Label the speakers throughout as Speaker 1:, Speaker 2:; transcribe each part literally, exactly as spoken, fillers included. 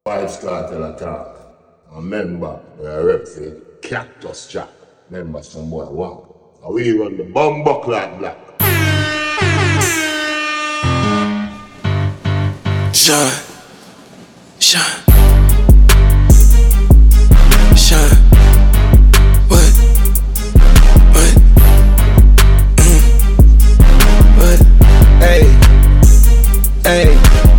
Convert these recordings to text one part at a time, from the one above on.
Speaker 1: Vybz Kartel attack. Remember, we are rep for Cactus Jack. Remember, some boy wow. Now we run the Bumbo Clock Black.
Speaker 2: Shine, shine, shine. What? What? Mm. What? Hey, hey.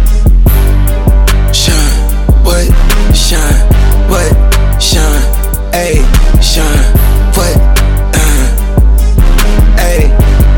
Speaker 2: Shine. What? Shine. What? Shine. Hey, shine. What? Uh. Hey.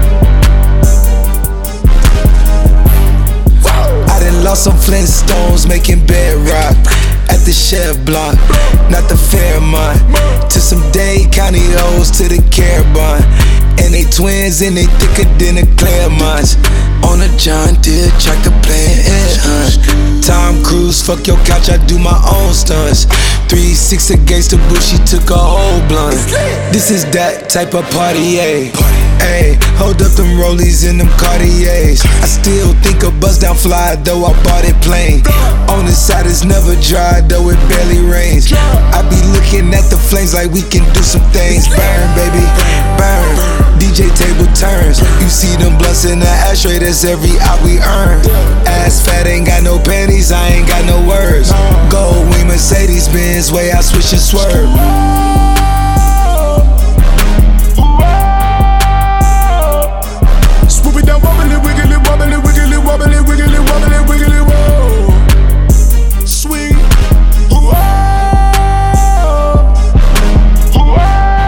Speaker 2: I done lost some Flintstones making bedrock at the Chef Block, not the Fairmont. To some Dade County hoes to the Carabon, and they twins and they thicker than the Claremonts. On a John Deere tractor playing head hunt. Tom Cruise, fuck your couch, I do my own stunts. three six against the bush, she took a whole blunt. This is that type of party, ayy. Ayy, hold up them rollies and them Cartiers. I still think a buzz down fly, though I bought it plain. On the side it's never dry, though it barely rains. I be looking at the flames like we can do some things. Burn, baby, burn. D J table turns. You see them blunts in the ashtray, that's every out we earn. Ass fat, ain't got no panties, I ain't got no words. Gold wing Mercedes Benz, way I switch and swerve.
Speaker 3: Swoop it down, wobbly, wiggly, wobbly, wiggly, wobbly, wiggly, wobbly, wiggly, whoa. Swing. Whoa. Whoa.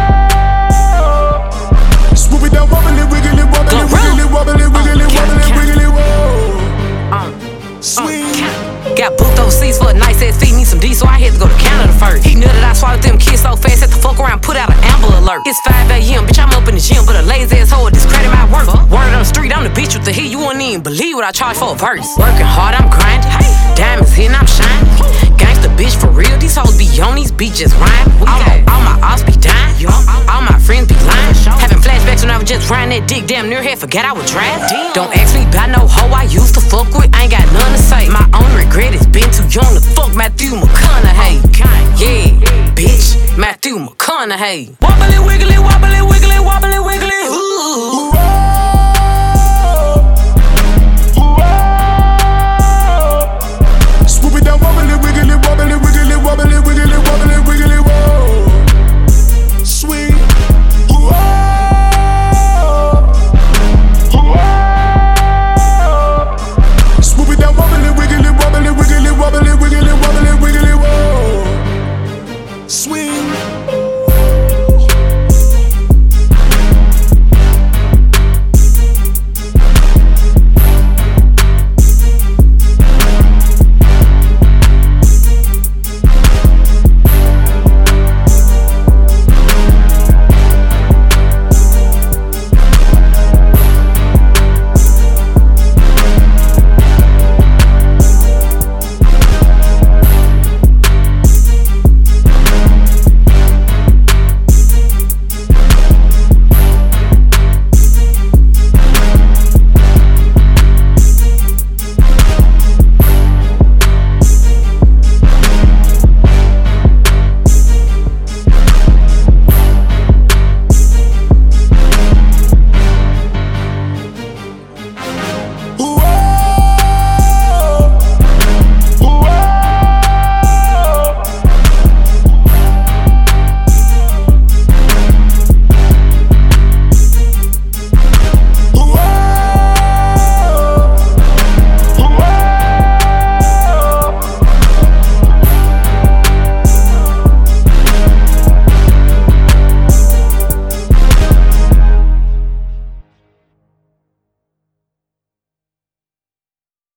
Speaker 3: Swoop it down, wobbly, wiggly, wobbly, wiggly, wobbly, wiggly, wobbly, wiggly, whoa. Swing.
Speaker 4: Got booked overseas for a nice ass feed, need some D, so I had to go to Canada first. He knew that I swallowed them kids so fast, had to fuck around, put out an Amber Alert. It's five a.m., bitch, I'm up in the gym, but a lazy ass hoe discredit my work. Word on the street, I'm the bitch with the heat, you wouldn't even believe what I charge for a verse. Working hard, I'm grinding, diamonds hitting, I'm shining. Gangsta bitch for real, these hoes be on these beaches rhyme. All my, all my ops be dying, all my friends be lying. Having flashbacks when I was just riding that dick, damn near had forgot I was driving. Don't ask me about no hoe I used to fuck with, I ain't got nothing to say. My only regret is been too young to fuck Matthew McConaughey. Yeah, bitch, Matthew McConaughey. Wobbly wiggly, wobbly wiggly, wobbly wiggly. Ooh.